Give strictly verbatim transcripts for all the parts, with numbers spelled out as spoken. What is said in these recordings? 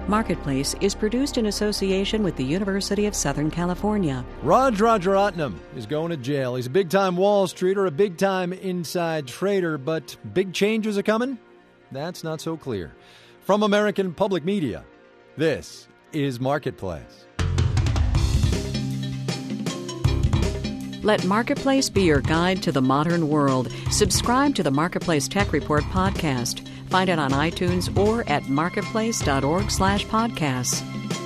Marketplace is produced in association with the University of Southern California. Raj Rajaratnam is going to jail. He's a big-time Wall Streeter, a big-time inside trader, but big changes are coming? That's not so clear. From American Public Media, this is Marketplace. Let Marketplace be your guide to the modern world. Subscribe to the Marketplace Tech Report podcast. Find it on iTunes or at marketplace.org slash podcasts.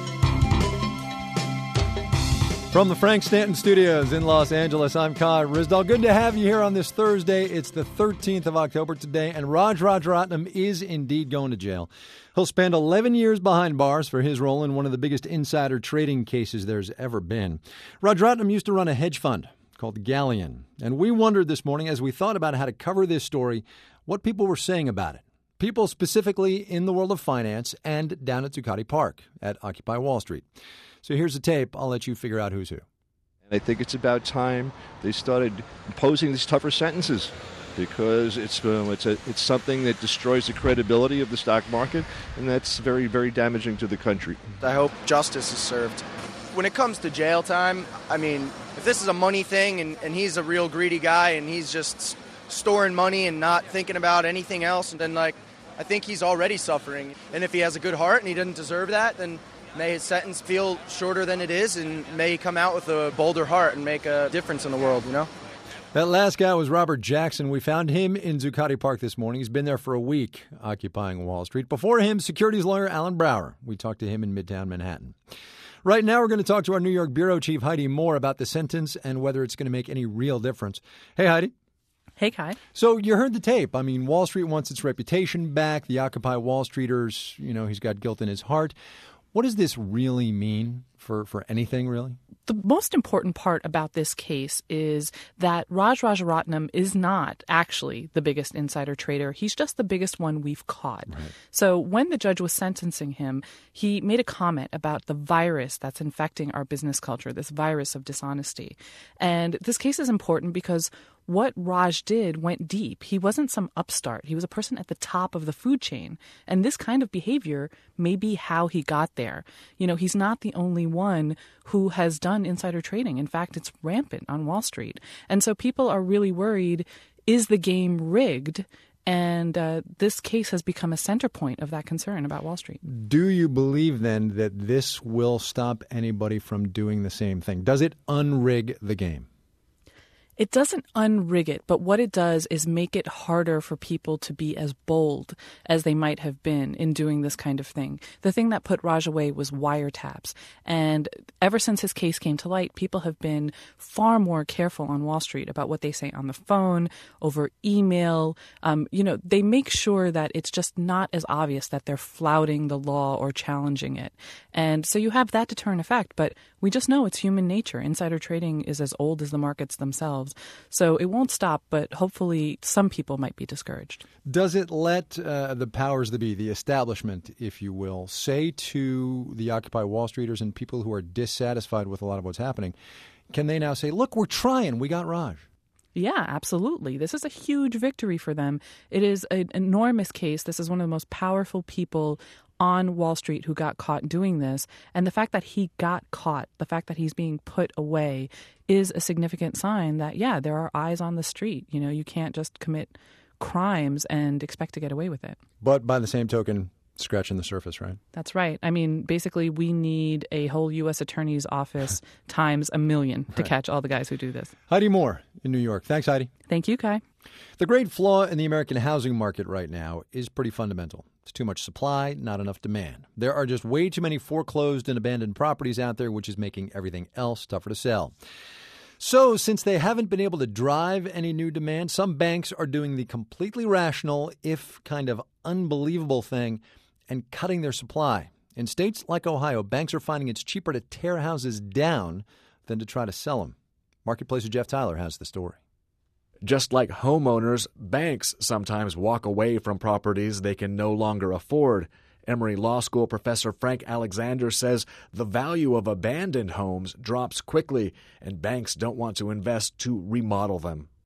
From the Frank Stanton Studios in Los Angeles, I'm Kai Ryssdal. Good to have you here on this Thursday. It's the thirteenth of October today, and Raj Rajaratnam is indeed going to jail. He'll spend eleven years behind bars for his role in one of the biggest insider trading cases there's ever been. Rajaratnam used to run a hedge fund called Galleon, and we wondered this morning as we thought about how to cover this story, what people were saying about it. People specifically in the world of finance and down at Zuccotti Park at Occupy Wall Street. So here's the tape. I'll let you figure out who's who. I think it's about time they started imposing these tougher sentences because it's um, it's a, it's something that destroys the credibility of the stock market, and that's very, very damaging to the country. I hope justice is served. When it comes to jail time, I mean, if this is a money thing and, and he's a real greedy guy and he's just storing money and not thinking about anything else, and then, like, I think he's already suffering. And if he has a good heart and he doesn't deserve that, then may his sentence feel shorter than it is, and may he come out with a bolder heart and make a difference in the world, you know? That last guy was Robert Jackson. We found him in Zuccotti Park this morning. He's been there for a week, occupying Wall Street. Before him, securities lawyer Alan Brower. We talked to him in Midtown Manhattan. Right now, we're going to talk to our New York bureau chief, Heidi Moore, about the sentence and whether it's going to make any real difference. Hey, Heidi. Hey, Kai. So you heard the tape. I mean, Wall Street wants its reputation back. The Occupy Wall Streeters, you know, he's got guilt in his heart. What does this really mean for, for anything, really? The most important part about this case is that Raj Rajaratnam is not actually the biggest insider trader. He's just the biggest one we've caught. Right. So when the judge was sentencing him, he made a comment about the virus that's infecting our business culture, this virus of dishonesty. And this case is important because what Raj did went deep. He wasn't some upstart. He was a person at the top of the food chain. And this kind of behavior may be how he got there. You know, he's not the only one who has done insider trading. In fact, it's rampant on Wall Street. And so people are really worried, is the game rigged? And uh, this case has become a center point of that concern about Wall Street. Do you believe, then, that this will stop anybody from doing the same thing? Does it unrig the game? It doesn't unrig it, but what it does is make it harder for people to be as bold as they might have been in doing this kind of thing. The thing that put Raj away was wiretaps. And ever since his case came to light, people have been far more careful on Wall Street about what they say on the phone, over email. Um, you know, they make sure that it's just not as obvious that they're flouting the law or challenging it. And so you have that deterrent effect, but we just know it's human nature. Insider trading is as old as the markets themselves. So it won't stop, but hopefully some people might be discouraged. Does it let uh, the powers that be, the establishment, if you will, say to the Occupy Wall Streeters and people who are dissatisfied with a lot of what's happening, can they now say, look, we're trying, we got Raj? Yeah, absolutely. This is a huge victory for them. It is an enormous case. This is one of the most powerful people on Wall Street who got caught doing this. And the fact that he got caught, the fact that he's being put away is a significant sign that, yeah, there are eyes on the street. You know, you can't just commit crimes and expect to get away with it. But by the same token, scratching the surface, right? That's right. I mean, basically, we need a whole U S attorney's office times a million to right. catch all the guys who do this. Heidi Moore in New York. Thanks, Heidi. Thank you, Kai. The great flaw in the American housing market right now is pretty fundamental. It's too much supply, not enough demand. There are just way too many foreclosed and abandoned properties out there, which is making everything else tougher to sell. So, since they haven't been able to drive any new demand, some banks are doing the completely rational, if kind of unbelievable thing, and cutting their supply. In states like Ohio, banks are finding it's cheaper to tear houses down than to try to sell them. Marketplace's Jeff Tyler has the story. Just like homeowners, banks sometimes walk away from properties they can no longer afford. Emory Law School professor Frank Alexander says the value of abandoned homes drops quickly, and banks don't want to invest to remodel them. It is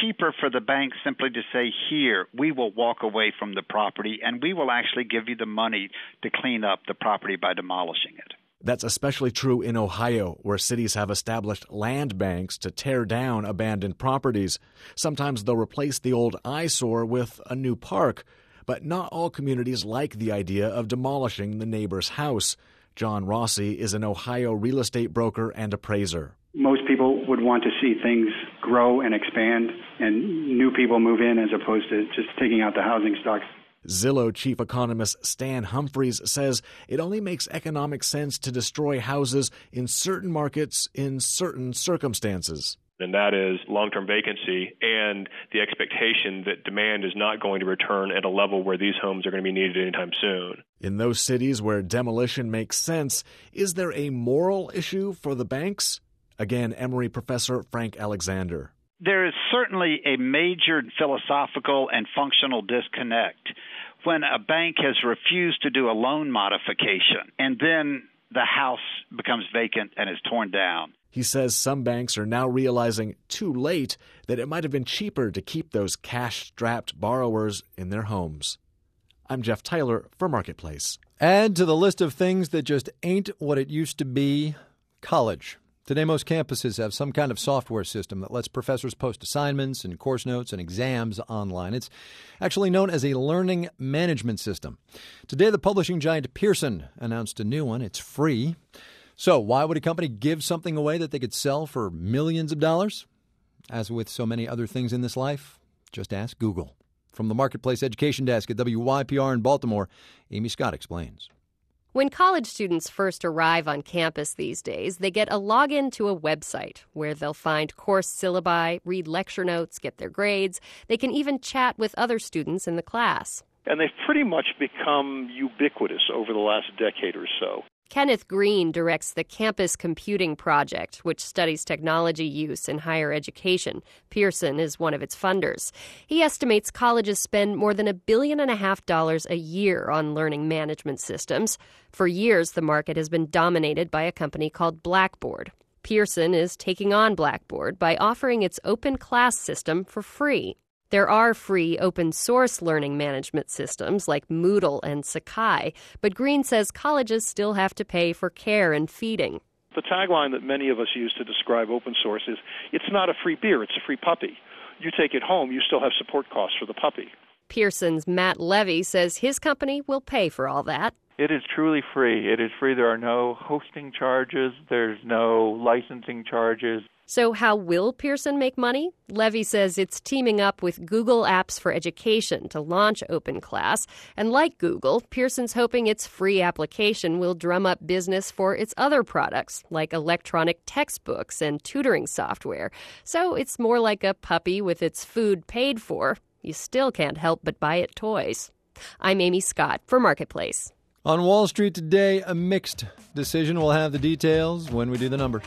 cheaper for the bank simply to say, here, we will walk away from the property and we will actually give you the money to clean up the property by demolishing it. That's especially true in Ohio, where cities have established land banks to tear down abandoned properties. Sometimes they'll replace the old eyesore with a new park. But not all communities like the idea of demolishing the neighbor's house. John Rossi is an Ohio real estate broker and appraiser. Most people would want to see things grow and expand and new people move in as opposed to just taking out the housing stock. Zillow chief economist Stan Humphreys says it only makes economic sense to destroy houses in certain markets in certain circumstances. And that is long-term vacancy and the expectation that demand is not going to return at a level where these homes are going to be needed anytime soon. In those cities where demolition makes sense, is there a moral issue for the banks? Again, Emory professor Frank Alexander. There is certainly a major philosophical and functional disconnect when a bank has refused to do a loan modification and then the house becomes vacant and is torn down. He says some banks are now realizing too late that it might have been cheaper to keep those cash-strapped borrowers in their homes. I'm Jeff Tyler for Marketplace. Add to the list of things that just ain't what it used to be, college. Today, most campuses have some kind of software system that lets professors post assignments and course notes and exams online. It's actually known as a learning management system. Today, the publishing giant Pearson announced a new one. It's free. So why would a company give something away that they could sell for millions of dollars? As with so many other things in this life, just ask Google. From the Marketplace Education Desk at W Y P R in Baltimore, Amy Scott explains. When college students first arrive on campus these days, they get a login to a website where they'll find course syllabi, read lecture notes, get their grades. They can even chat with other students in the class. And they've pretty much become ubiquitous over the last decade or so. Kenneth Green directs the Campus Computing Project, which studies technology use in higher education. Pearson is one of its funders. He estimates colleges spend more than a billion and a half dollars a year on learning management systems. For years, the market has been dominated by a company called Blackboard. Pearson is taking on Blackboard by offering its open class system for free. There are free open-source learning management systems like Moodle and Sakai, but Green says colleges still have to pay for care and feeding. The tagline that many of us use to describe open source is, it's not a free beer, it's a free puppy. You take it home, you still have support costs for the puppy. Pearson's Matt Levy says his company will pay for all that. It is truly free. It is free. There are no hosting charges. There's no licensing charges. So how will Pearson make money? Levy says it's teaming up with Google Apps for Education to launch OpenClass. And like Google, Pearson's hoping its free application will drum up business for its other products, like electronic textbooks and tutoring software. So it's more like a puppy with its food paid for. You still can't help but buy it toys. I'm Amy Scott for Marketplace. On Wall Street today, a mixed decision. We'll have the details when we do the numbers.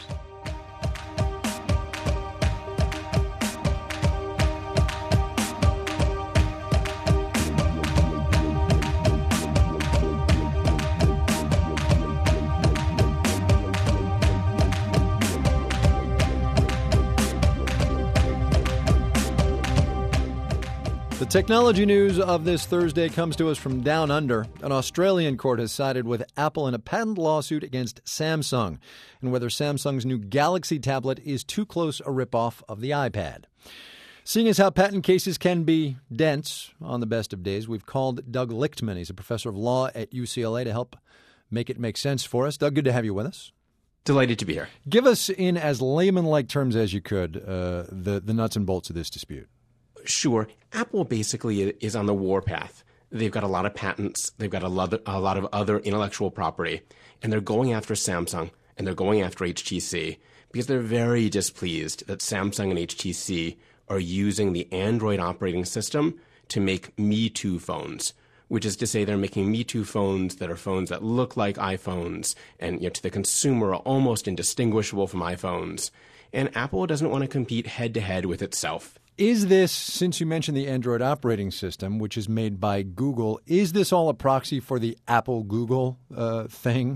The technology news of this Thursday comes to us from Down Under. An Australian court has sided with Apple in a patent lawsuit against Samsung and whether Samsung's new Galaxy tablet is too close a ripoff of the iPad. Seeing as how patent cases can be dense on the best of days, we've called Doug Lichtman. He's a professor of law at U C L A to help make it make sense for us. Doug, good to have you with us. Delighted to be here. Give us, in as layman-like terms as you could, uh, the, the nuts and bolts of this dispute. Sure. Apple basically is on the warpath. They've got a lot of patents. They've got a lot of, a lot of other intellectual property. And they're going after Samsung and they're going after H T C because they're very displeased that Samsung and H T C are using the Android operating system to make Me Too phones, which is to say they're making Me Too phones that are phones that look like iPhones and, you know, to the consumer are almost indistinguishable from iPhones. And Apple doesn't want to compete head-to-head with itself. Is this, since you mentioned the Android operating system, which is made by Google, is this all a proxy for the Apple-Google uh, thing?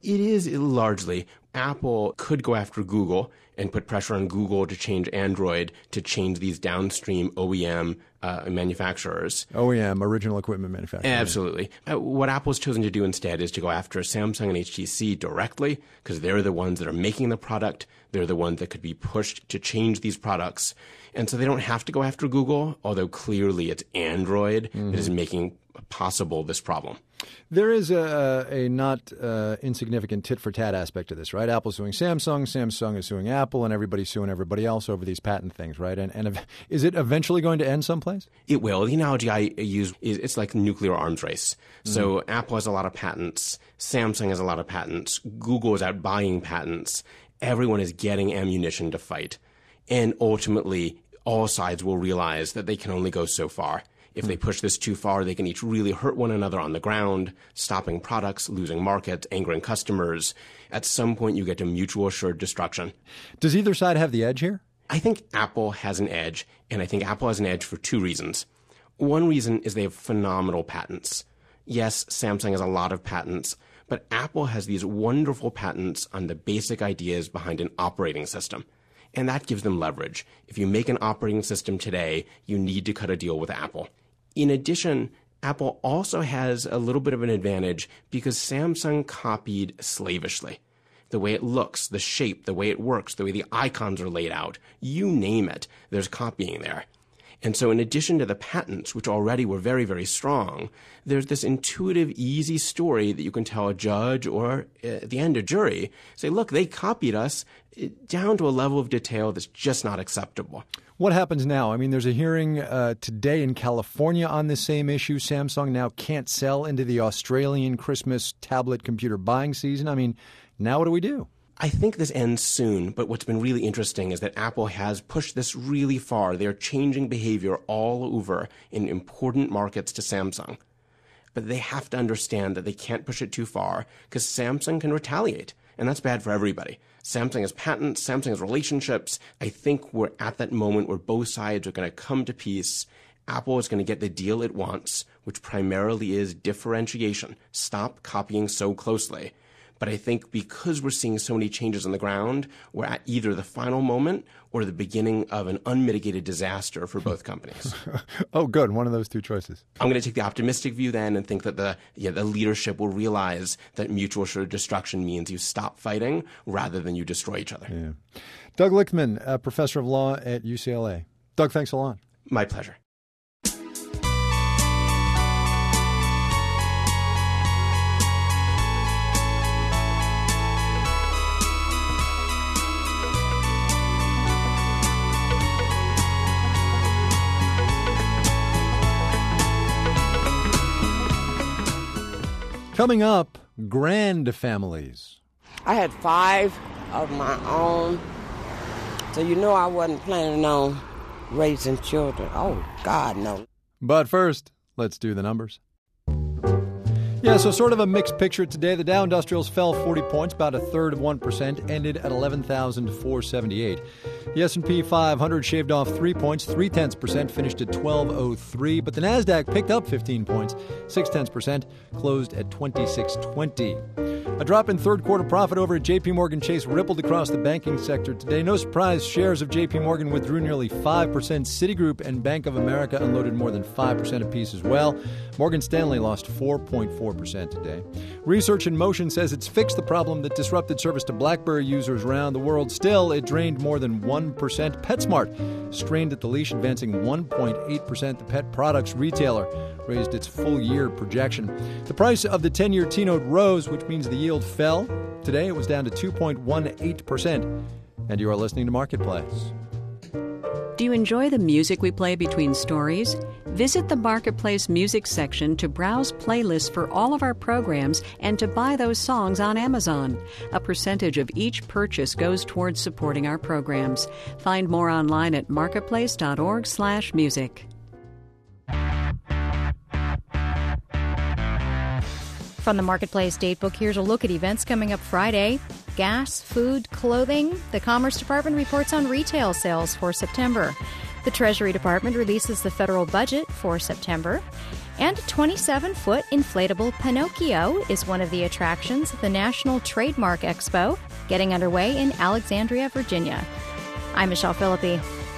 It is largely. Apple could go after Google and put pressure on Google to change Android, to change these downstream O E M uh, manufacturers. O E M, original equipment manufacturer. Absolutely. Uh, what Apple's chosen to do instead is to go after Samsung and H T C directly, because they're the ones that are making the product. They're the ones that could be pushed to change these products. And so they don't have to go after Google, although clearly it's Android mm-hmm. that is making possible this problem. There is a, a not uh, insignificant tit-for-tat aspect to this, right? Apple's suing Samsung, Samsung is suing Apple, and everybody's suing everybody else over these patent things, right? And, and is it eventually going to end someplace? It will. The analogy I use is it's like a nuclear arms race. Mm-hmm. So Apple has a lot of patents. Samsung has a lot of patents. Google is out buying patents. Everyone is getting ammunition to fight. And ultimately, all sides will realize that they can only go so far. If they push this too far, they can each really hurt one another on the ground, stopping products, losing markets, angering customers. At some point, you get to mutual assured destruction. Does either side have the edge here? I think Apple has an edge, and I think Apple has an edge for two reasons. One reason is they have phenomenal patents. Yes, Samsung has a lot of patents, but Apple has these wonderful patents on the basic ideas behind an operating system. And that gives them leverage. If you make an operating system today, you need to cut a deal with Apple. In addition, Apple also has a little bit of an advantage because Samsung copied slavishly. The way it looks, the shape, the way it works, the way the icons are laid out, you name it, there's copying there. And so in addition to the patents, which already were very, very strong, there's this intuitive, easy story that you can tell a judge or, at the end, a jury. Say, look, they copied us down to a level of detail that's just not acceptable. What happens now? I mean, there's a hearing uh, today in California on this same issue. Samsung now can't sell into the Australian Christmas tablet computer buying season. I mean, now what do we do? I think this ends soon, but what's been really interesting is that Apple has pushed this really far. They're changing behavior all over in important markets to Samsung. But they have to understand that they can't push it too far because Samsung can retaliate, and that's bad for everybody. Samsung has patents, Samsung has relationships. I think we're at that moment where both sides are going to come to peace. Apple is going to get the deal it wants, which primarily is differentiation. Stop copying so closely. But I think because we're seeing so many changes on the ground, we're at either the final moment or the beginning of an unmitigated disaster for both companies. Oh, good. One of those two choices. I'm going to take the optimistic view then and think that the yeah, the leadership will realize that mutual assured destruction means you stop fighting rather than you destroy each other. Yeah. Doug Lichtman, a professor of law at U C L A. Doug, thanks a lot. My pleasure. Coming up, grand families. I had five of my own, so you know I wasn't planning on raising children. Oh, God, no. But first, let's do the numbers. Yeah, so sort of a mixed picture today. The Dow Industrials fell forty points, about a third of one percent, ended at eleven thousand four hundred seventy-eight. The S and P five hundred shaved off three points, three-tenths percent, finished at twelve oh three. But the NASDAQ picked up fifteen points, six-tenths percent, closed at twenty-six twenty. A drop in third-quarter profit over at J P. Morgan Chase rippled across the banking sector today. No surprise, shares of J P. Morgan withdrew nearly five percent. Citigroup and Bank of America unloaded more than five percent apiece as well. Morgan Stanley lost four point four percent today. Research in Motion says it's fixed the problem that disrupted service to BlackBerry users around the world. Still, it drained more than one percent. PetSmart strained at the leash, advancing one point eight percent. The pet products retailer raised its full-year projection. The price of the ten-year T-note rose, which means the yield fell. Today, it was down to two point one eight percent. And you are listening to Marketplace. Do you enjoy the music we play between stories? Visit the Marketplace music section to browse playlists for all of our programs and to buy those songs on Amazon. A percentage of each purchase goes towards supporting our programs. Find more online at marketplace.org slash music. From the Marketplace Datebook, here's a look at events coming up Friday. Gas, food, clothing. The Commerce Department reports on retail sales for September. The Treasury Department releases the federal budget for September. And twenty-seven-foot inflatable Pinocchio is one of the attractions at the National Trademark Expo, getting underway in Alexandria, Virginia. I'm Michelle Philippi.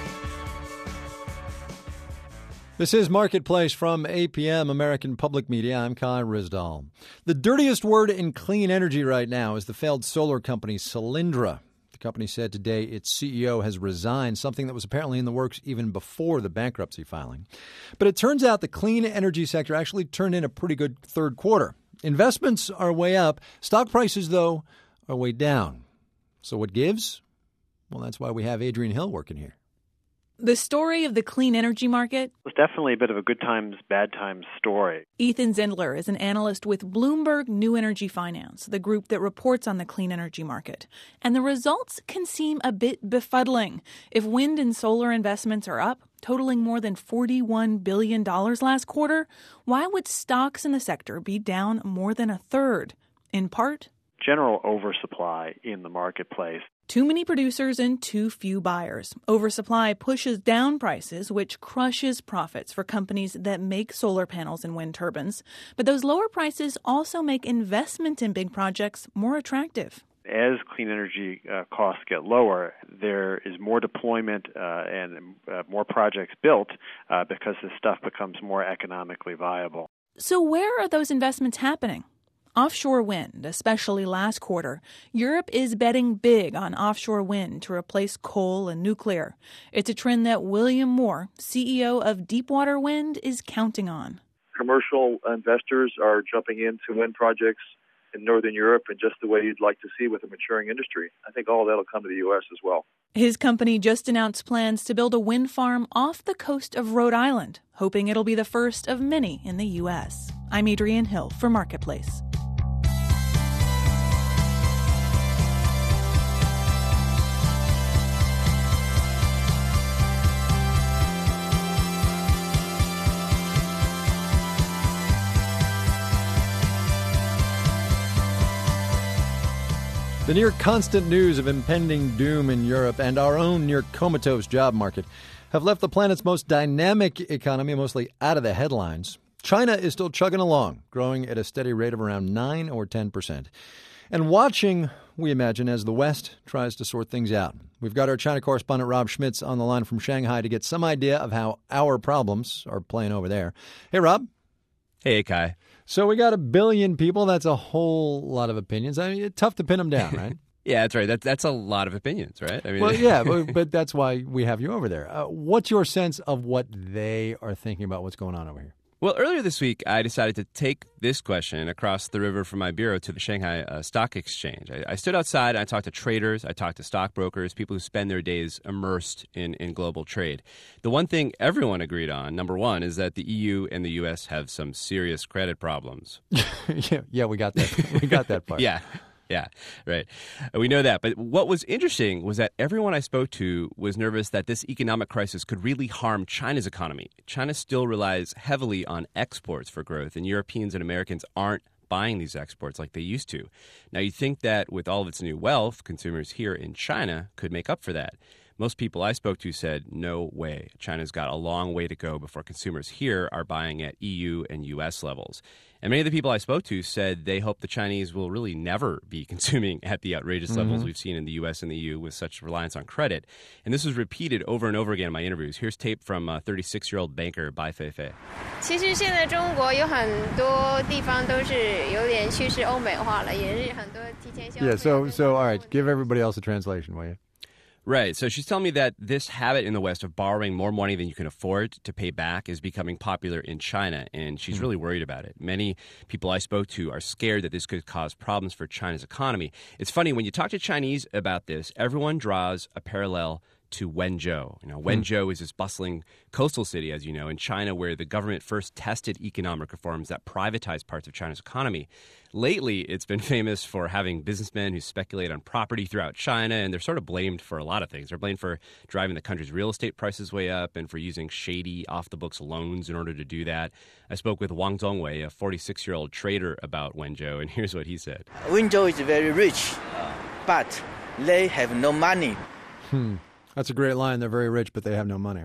This is Marketplace from A P M, American Public Media. I'm Kai Ryssdal. The dirtiest word in clean energy right now is the failed solar company Solyndra. The company said today its C E O has resigned, something that was apparently in the works even before the bankruptcy filing. But it turns out the clean energy sector actually turned in a pretty good third quarter. Investments are way up. Stock prices, though, are way down. So what gives? Well, that's why we have Adrian Hill working here. The story of the clean energy market was definitely a bit of a good times, bad times story. Ethan Zindler is an analyst with Bloomberg New Energy Finance, the group that reports on the clean energy market. And the results can seem a bit befuddling. If wind and solar investments are up, totaling more than forty-one billion dollars last quarter, why would stocks in the sector be down more than a third? In part, general oversupply in the marketplace. Too many producers and too few buyers. Oversupply pushes down prices, which crushes profits for companies that make solar panels and wind turbines. But those lower prices also make investment in big projects more attractive. As clean energy uh, costs get lower, there is more deployment uh, and uh, more projects built uh, because this stuff becomes more economically viable. So where are those investments happening? Offshore wind, especially last quarter. Europe is betting big on offshore wind to replace coal and nuclear. It's a trend that William Moore, C E O of Deepwater Wind, is counting on. Commercial investors are jumping into wind projects in Northern Europe in just the way you'd like to see with a maturing industry. I think all of that will come to the U S as well. His company just announced plans to build a wind farm off the coast of Rhode Island, hoping it'll be the first of many in the U S. I'm Adrian Hill for Marketplace. The near constant news of impending doom in Europe and our own near comatose job market have left the planet's most dynamic economy mostly out of the headlines. China is still chugging along, growing at a steady rate of around nine or ten percent. And watching, we imagine, as the West tries to sort things out. We've got our China correspondent Rob Schmitz on the line from Shanghai to get some idea of how our problems are playing over there. Hey, Rob. Hey, Kai. So we got a billion people. That's a whole lot of opinions. I mean, it's tough to pin them down, right? Yeah, that's right. That, that's a lot of opinions, right? I mean, well, yeah, but, but that's why we have you over there. Uh, what's your sense of what they are thinking about what's going on over here? Well, earlier this week, I decided to take this question across the river from my bureau to the Shanghai uh, Stock Exchange. I, I stood outside and I talked to traders, I talked to stockbrokers, people who spend their days immersed in, in global trade. The one thing everyone agreed on, number one, is that the E U and the U S have some serious credit problems. yeah, yeah, we got that. We got that part. yeah. Yeah, right. We know that. But what was interesting was that everyone I spoke to was nervous that this economic crisis could really harm China's economy. China still relies heavily on exports for growth, and Europeans and Americans aren't buying these exports like they used to. Now, you'd think that with all of its new wealth, consumers here in China could make up for that. Most people I spoke to said, no way. China's got a long way to go before consumers here are buying at E U and U S levels. And many of the people I spoke to said they hope the Chinese will really never be consuming at the outrageous mm-hmm. levels we've seen in the U S and the E U with such reliance on credit. And this was repeated over and over again in my interviews. Here's tape from uh, thirty-six-year-old banker Bai Feifei. Yeah, so, so all right, give everybody else a translation, will you? Right. So she's telling me that this habit in the West of borrowing more money than you can afford to pay back is becoming popular in China, and she's mm. really worried about it. Many people I spoke to are scared that this could cause problems for China's economy. It's funny, when you talk to Chinese about this, everyone draws a parallel to Wenzhou. You know, Wenzhou mm. is this bustling coastal city, as you know, in China, where the government first tested economic reforms that privatized parts of China's economy. Lately, it's been famous for having businessmen who speculate on property throughout China, and they're sort of blamed for a lot of things. They're blamed for driving the country's real estate prices way up and for using shady, off-the-books loans in order to do that. I spoke with Wang Zongwei, a forty-six-year-old trader, about Wenzhou, and here's what he said. Wenzhou is very rich, but they have no money. Hmm. That's a great line. They're very rich, but they have no money, right?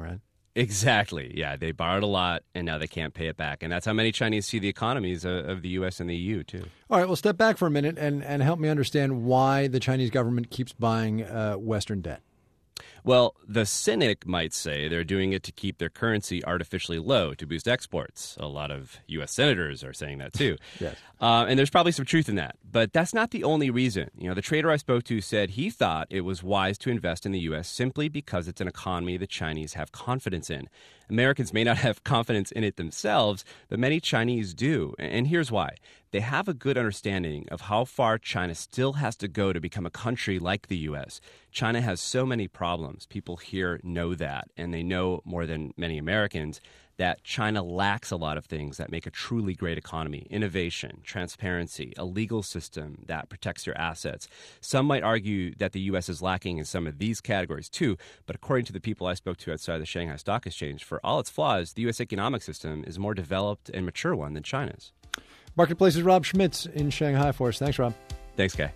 Exactly. Yeah, they borrowed a lot, and now they can't pay it back. And that's how many Chinese see the economies of, of the U S and the E U, too. All right, well, step back for a minute and, and help me understand why the Chinese government keeps buying uh, Western debt. Well, the cynic might say they're doing it to keep their currency artificially low to boost exports. A lot of U S senators are saying that, too. Yes. Uh, and there's probably some truth in that. But that's not the only reason. You know, the trader I spoke to said he thought it was wise to invest in the U S simply because it's an economy the Chinese have confidence in. Americans may not have confidence in it themselves, but many Chinese do. And here's why. They have a good understanding of how far China still has to go to become a country like the U S. China has so many problems. People here know that, and they know more than many Americans that China lacks a lot of things that make a truly great economy: innovation, transparency, a legal system that protects your assets. Some might argue that the U S is lacking in some of these categories too, but according to the people I spoke to outside the Shanghai Stock Exchange, for all its flaws, the U S economic system is a more developed and mature one than China's. Marketplace's Rob Schmitz in Shanghai for us. Thanks, Rob. Thanks, Guy.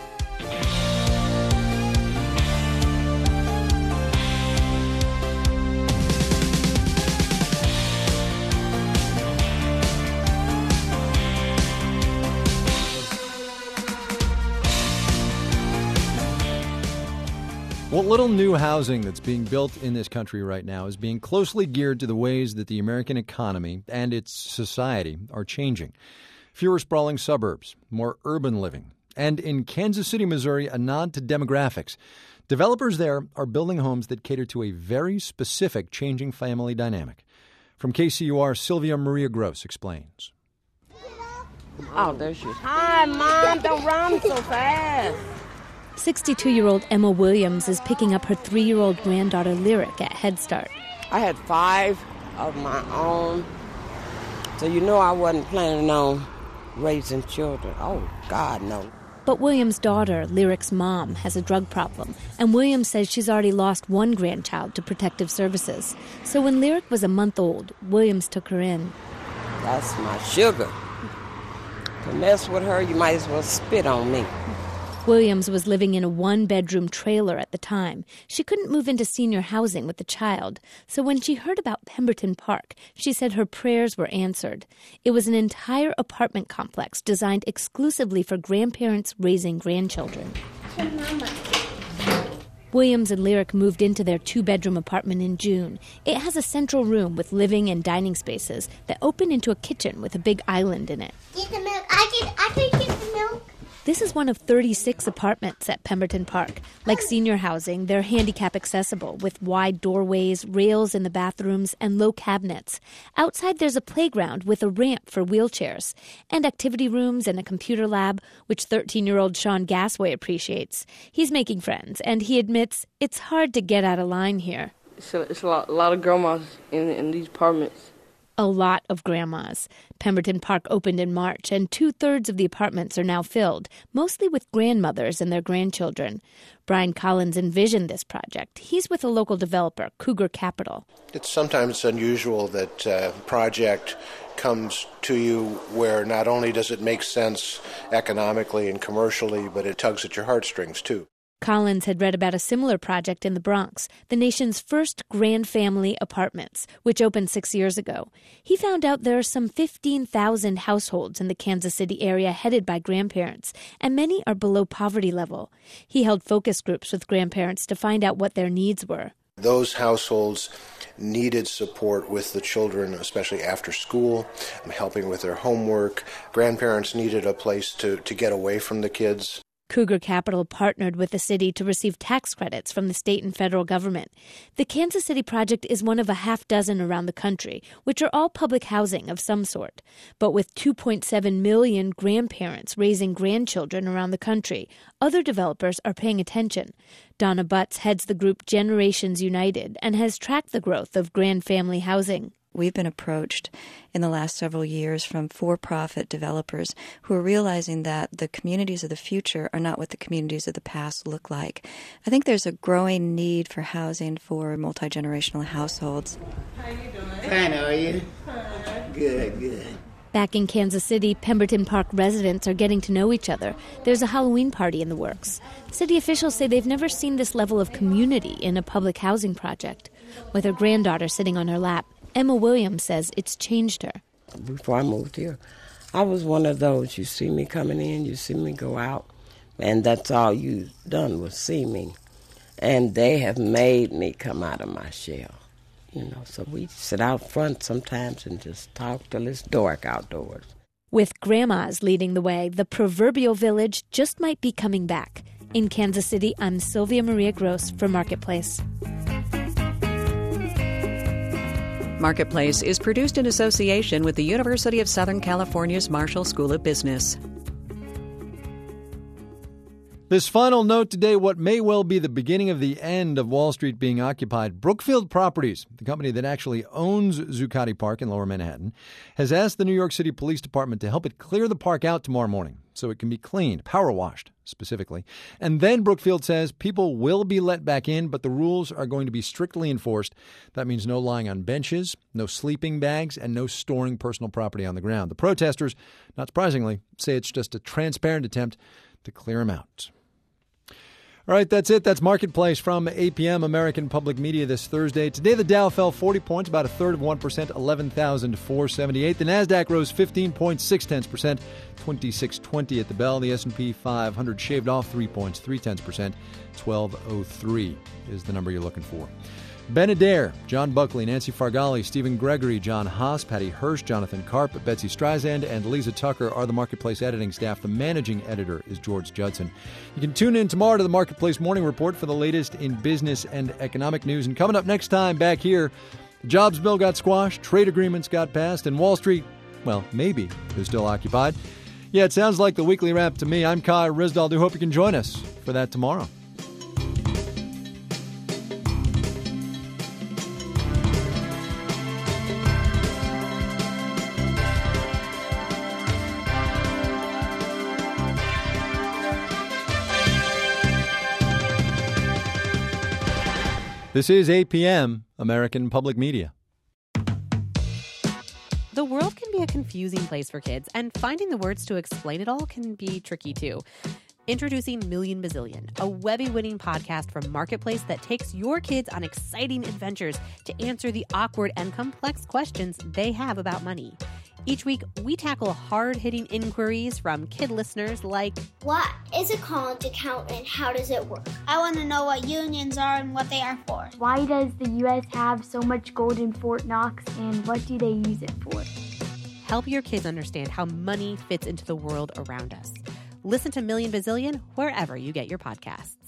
What little new housing that's being built in this country right now is being closely geared to the ways that the American economy and its society are changing. Fewer sprawling suburbs, more urban living, and in Kansas City, Missouri, a nod to demographics. Developers there are building homes that cater to a very specific changing family dynamic. From K C U R, Sylvia Maria Gross explains. Oh, there she is. Hi, Mom. Don't run so fast. sixty-two-year-old Emma Williams is picking up her three-year-old granddaughter Lyric at Head Start. I had five of my own, so you know I wasn't planning on raising children. Oh, God, no. But Williams' daughter, Lyric's mom, has a drug problem, and Williams says she's already lost one grandchild to protective services. So when Lyric was a month old, Williams took her in. That's my sugar. To mess with her, you might as well spit on me. Williams was living in a one-bedroom trailer at the time. She couldn't move into senior housing with the child. So when she heard about Pemberton Park, she said her prayers were answered. It was an entire apartment complex designed exclusively for grandparents raising grandchildren. Mama. Williams and Lyric moved into their two-bedroom apartment in June. It has a central room with living and dining spaces that open into a kitchen with a big island in it. Get the milk. I can, I can get the milk. This is one of thirty-six apartments at Pemberton Park. Like senior housing, they're handicap accessible with wide doorways, rails in the bathrooms, and low cabinets. Outside, there's a playground with a ramp for wheelchairs, and activity rooms and a computer lab, which thirteen-year-old Sean Gasway appreciates. He's making friends, and he admits it's hard to get out of line here. It's a, it's a, lot, a lot of grandmas in, in these apartments. A lot of grandmas. Pemberton Park opened in March, and two-thirds of the apartments are now filled, mostly with grandmothers and their grandchildren. Brian Collins envisioned this project. He's with a local developer, Cougar Capital. It's sometimes unusual that a project comes to you where not only does it make sense economically and commercially, but it tugs at your heartstrings, too. Collins had read about a similar project in the Bronx, the nation's first grand family apartments, which opened six years ago. He found out there are some fifteen thousand households in the Kansas City area headed by grandparents, and many are below poverty level. He held focus groups with grandparents to find out what their needs were. Those households needed support with the children, especially after school, helping with their homework. Grandparents needed a place to, to get away from the kids. Cougar Capital partnered with the city to receive tax credits from the state and federal government. The Kansas City project is one of a half dozen around the country, which are all public housing of some sort. But with two point seven million grandparents raising grandchildren around the country, other developers are paying attention. Donna Butts heads the group Generations United and has tracked the growth of grand family housing. We've been approached in the last several years from for-profit developers who are realizing that the communities of the future are not what the communities of the past look like. I think there's a growing need for housing for multi-generational households. How you doing? Fine, how are you? Fine. Good, good. Back in Kansas City, Pemberton Park residents are getting to know each other. There's a Halloween party in the works. City officials say they've never seen this level of community in a public housing project. With her granddaughter sitting on her lap, Emma Williams says it's changed her. Before I moved here, I was one of those. You see me coming in, you see me go out, and that's all you done was see me. And they have made me come out of my shell. You know, so we sit out front sometimes and just talk till it's dark outdoors. With grandmas leading the way, the proverbial village just might be coming back. In Kansas City, I'm Sylvia Maria Gross for Marketplace. Marketplace is produced in association with the University of Southern California's Marshall School of Business. This final note today, what may well be the beginning of the end of Wall Street being occupied. Brookfield Properties, the company that actually owns Zuccotti Park in Lower Manhattan, has asked the New York City Police Department to help it clear the park out tomorrow morning so it can be cleaned, power washed specifically. And then Brookfield says people will be let back in, but the rules are going to be strictly enforced. That means no lying on benches, no sleeping bags, and no storing personal property on the ground. The protesters, not surprisingly, say it's just a transparent attempt to clear them out. All right, that's it. That's Marketplace from eight p.m. American Public Media this Thursday. Today, the Dow fell forty points, about a third of one percent, eleven thousand four hundred seventy-eight. The NASDAQ rose fifteen point six percent, twenty-six twenty at the bell. The S and P five hundred shaved off three points, three tenths percent, twelve oh three is the number you're looking for. Ben Adair, John Buckley, Nancy Fargali, Stephen Gregory, John Haas, Patty Hirsch, Jonathan Karp, Betsy Streisand, and Lisa Tucker are the Marketplace editing staff. The managing editor is George Judson. You can tune in tomorrow to the Marketplace Morning Report for the latest in business and economic news. And coming up next time back here, the jobs bill got squashed, trade agreements got passed, and Wall Street, well, maybe is still occupied. Yeah, it sounds like the weekly wrap to me. I'm Kai Ryssdal. Do hope you can join us for that tomorrow. This is eight p.m. American Public Media. The world can be a confusing place for kids, and finding the words to explain it all can be tricky too. Introducing Million Bazillion, a Webby-winning podcast from Marketplace that takes your kids on exciting adventures to answer the awkward and complex questions they have about money. Each week, we tackle hard-hitting inquiries from kid listeners like, what is a college account and how does it work? I want to know what unions are and what they are for. Why does the U S have so much gold in Fort Knox and what do they use it for? Help your kids understand how money fits into the world around us. Listen to Million Bazillion wherever you get your podcasts.